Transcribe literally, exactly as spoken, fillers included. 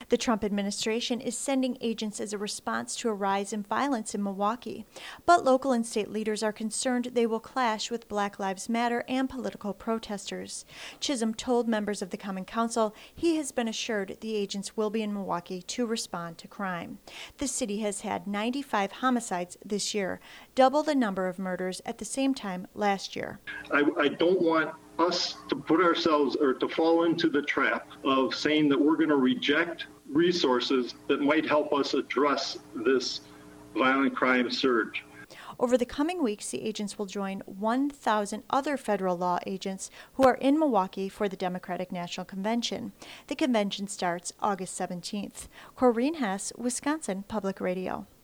The Trump administration is sending agents as a response to a rise in violence in Milwaukee, but local and state leaders are concerned they will clash with Black Lives Matter and political protesters. Chisholm told members of the Common Council he has been assured the agents will be in Milwaukee to respond to crime. The city has had ninety-five homicides this year, double the number of murders at the same time last year. I, I don't want us to put ourselves or to fall into the trap of saying that we're going to reject resources that might help us address this violent crime surge. Over the coming weeks, the agents will join one thousand other federal law agents who are in Milwaukee for the Democratic National Convention. The convention starts August seventeenth. Corrine Hess, Wisconsin Public Radio.